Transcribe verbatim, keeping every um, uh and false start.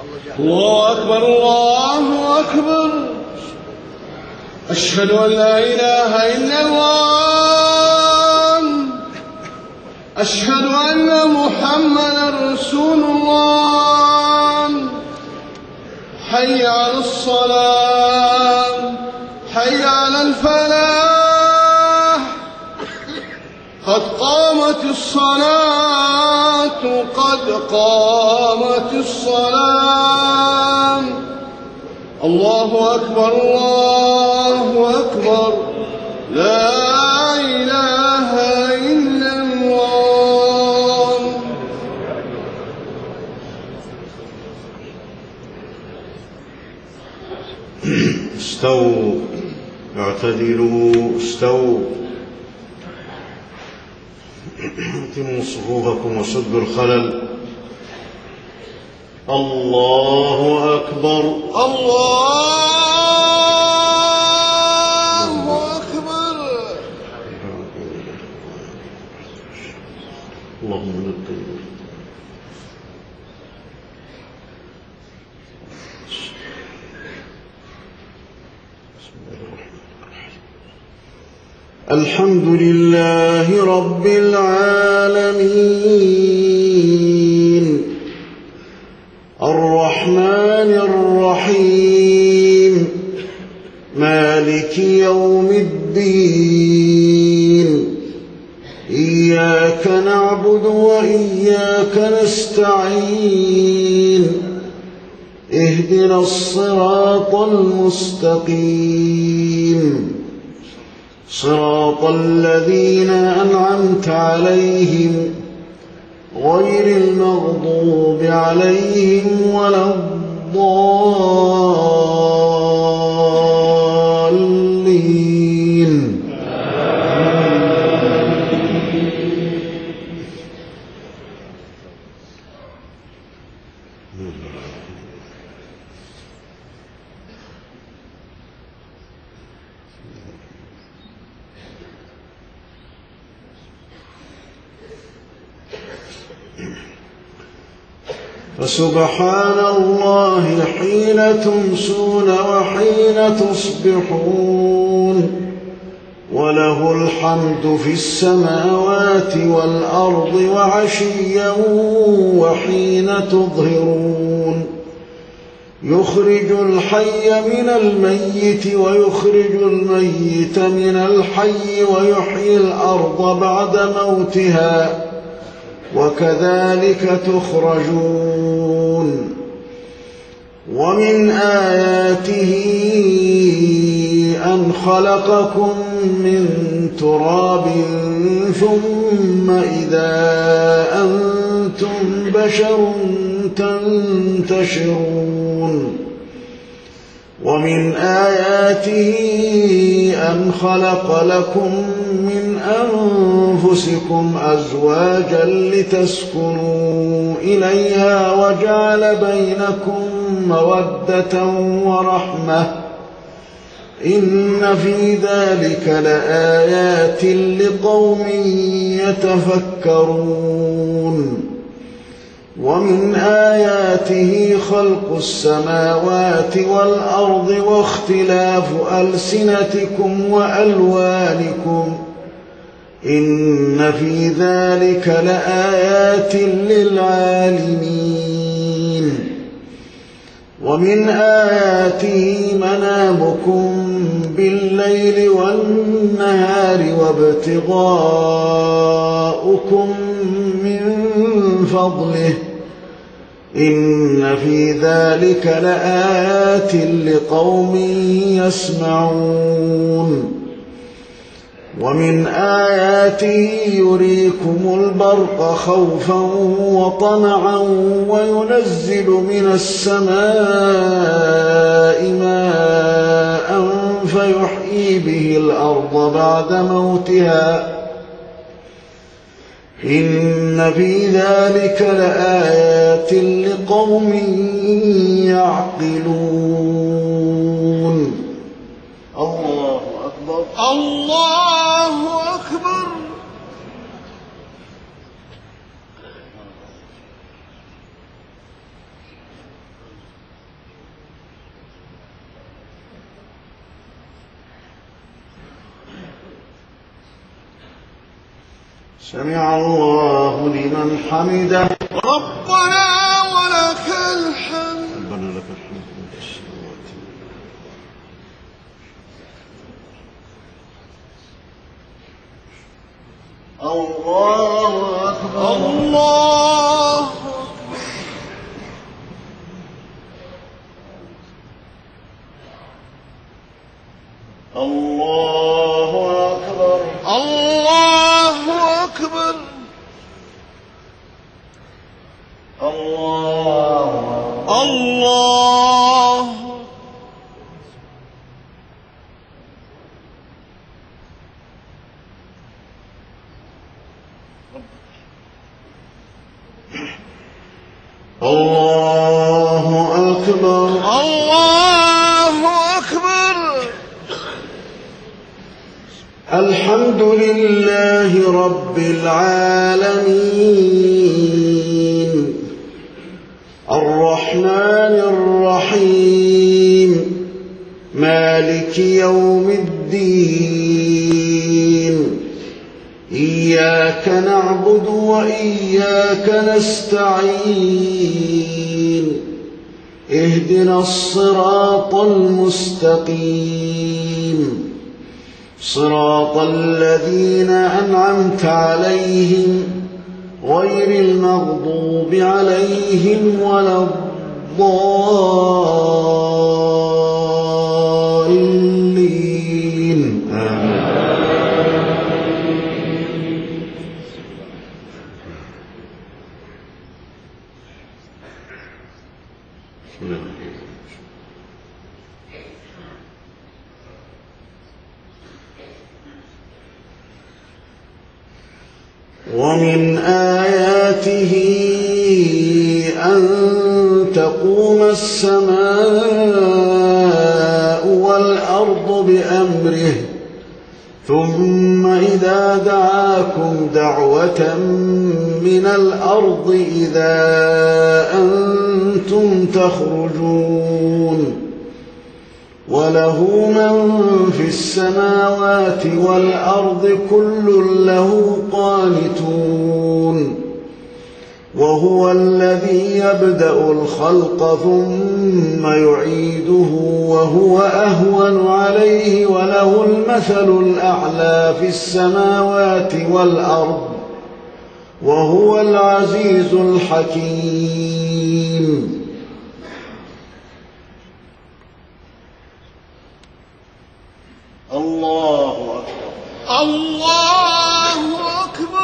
الله أكبر الله أكبر. أشهد أن لا إله إلا الله. أشهد أن محمدا رسول الله. حي على الصلاة، حي على الفلاح، قد قامت الصلاة، قد قامت الصلاة. الله أكبر الله أكبر. لا إله إلا الله. استووا اعتدلوا استووا. اتموا صفوفكم وسدوا الخلل. الله أكبر الله أكبر. اللهم لك الحمد لله رب العالمين الرحمن الرحيم مالك يوم الدين. إياك نعبد وإياك نستعين. اهدنا الصراط المستقيم صراط الذين أنعمت عليهم غير المغضوب عليهم ولا الضالين. فسبحان الله حين تمسون وحين تصبحون. وله الحمد في السماوات والأرض وعشيا وحين تظهرون. يخرج الحي من الميت ويخرج الميت من الحي ويحيي الأرض بعد موتها وكذلك تخرجون. ومن آياته أن خلقكم من تراب ثم إذا أنتم بشر تنتشرون. ومن آياته أن خلق لكم من أنفسكم أزواجا لتسكنوا إليها وجعل بينكم مودة ورحمة. إن في ذلك لآيات لقوم يتفكرون. ومن آياته خلق السماوات والأرض واختلاف ألسنتكم وألوانكم. إن في ذلك لآيات للعالمين. ومن آياته منامكم بالليل والنهار وابتغاؤكم من فضله. إن في ذلك لآيات لقوم يسمعون. ومن آياته يريكم البرق خوفا وطمعا وينزل من السماء ماء فيحيي به الأرض بعد موتها. إن في ذلك لآيات لقوم يعقلون. الله أكبر الله أكبر. سمع الله لمن حمده. ربنا ولك الحمد. ربنا لك الحمد ملء السماوات الله أكبر. الله الله أكبر. الله أكبر. الله الله الله أكبر. الله أكبر. الحمد لله رب العالمين الرحمن الرحيم مالك يوم الدين إياك نعبد وإياك نستعين اهدنا الصراط المستقيم صراط الذين أنعمت عليهم غير المغضوب عليهم ولا الضالين آمين. ومن آياته أن تقوم السماء والأرض بأمره ثم إذا دعاكم دعوة من الأرض إذا أنتم تخرجون وله من في السماوات والأرض كل له قانتون وهو الذي يبدأ الخلق ثم يعيده وهو أهون عليه وله المثل الأعلى في السماوات والأرض وهو العزيز الحكيم. الله أكبر. الله